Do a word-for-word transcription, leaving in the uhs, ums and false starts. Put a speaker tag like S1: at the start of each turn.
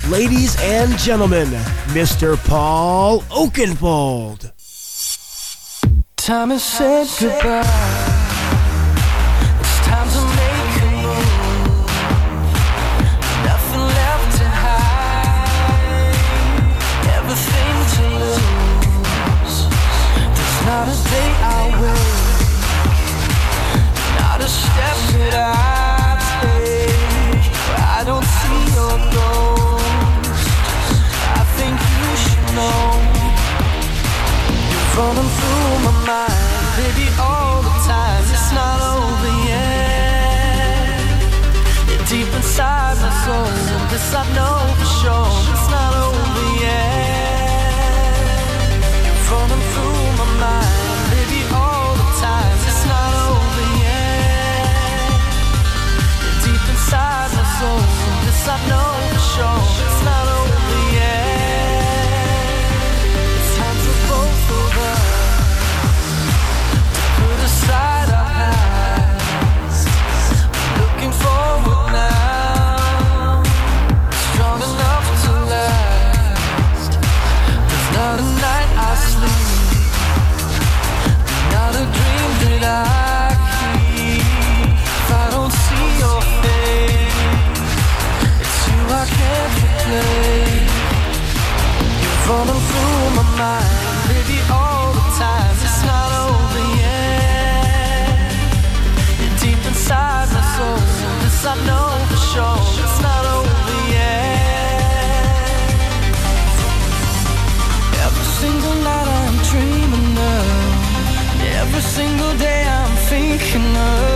S1: ladies and gentlemen, Mister Paul Oakenfold.
S2: Time has said goodbye. It's time to make a move. Nothing left to hide. Everything to lose. There's not a day I wait. Not a step that I take. I don't see your ghost. I think you should know. You're running through my mind, baby, all the time. It's not over yet. You're deep inside my soul. This I know for sure. It's not over yet. You're running through my mind, baby, all the time. It's not over yet. You're deep inside my soul. This I know for sure. It's not over yet. It's time for both of us to put aside our past. Looking forward now, strong enough to last. There's not a night I sleep, not a dream that I keep. If I don't see your face, it's you I can't replace. You're running through my mind, baby, all the time. It's not over yet. You're deep inside my soul. This I know for sure. It's not over yet. Every single night I'm dreaming of. Every single day I'm thinking of